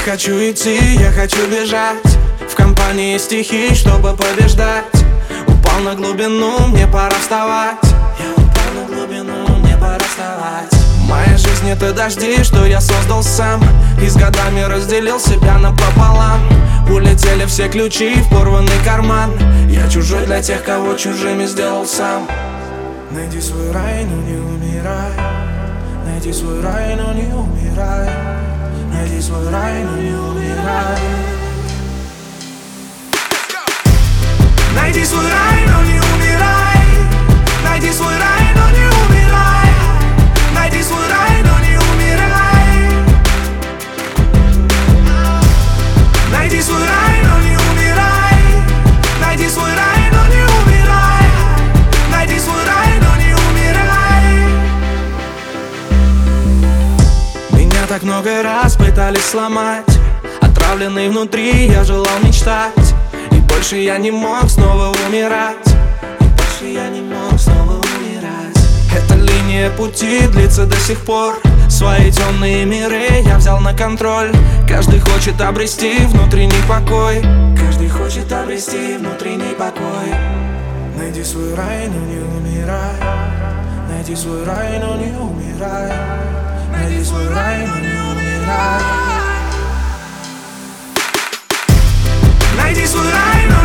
хочу идти, я хочу бежать в компании стихий, чтобы побеждать. Упал на глубину, мне пора вставать. Я упал на глубину, мне пора вставать. Моя жизнь — это дожди, что я создал сам, и с годами разделил себя напополам. Улетели все ключи в порванный карман. Я чужой для тех, кого чужими сделал сам. Найди свой рай, но не умирай. Найди свой рай, но не умирай. Найди свой рай, но не умирай. Найди свой рай, но не умирай. Найди свой рай, но не умирай. Найди свой рай, но не умирай. Найди свой рай, но не умирай. Найди свой рай, но не умирай. Найди свой рай, но не умирай. Меня так много раз пытались сломать. Отравленный внутри, я желал мечтать. И больше я не мог снова умирать. И больше я не мог снова умирать. Эта линия пути длится до сих пор. Свои темные миры я взял на контроль. Каждый хочет обрести внутренний покой. Каждый хочет обрести внутренний покой. Найди свой рай, но не умирай. Найди свой рай, но не умирай. Найди свой рай, но не умирай. Найди свой рай, но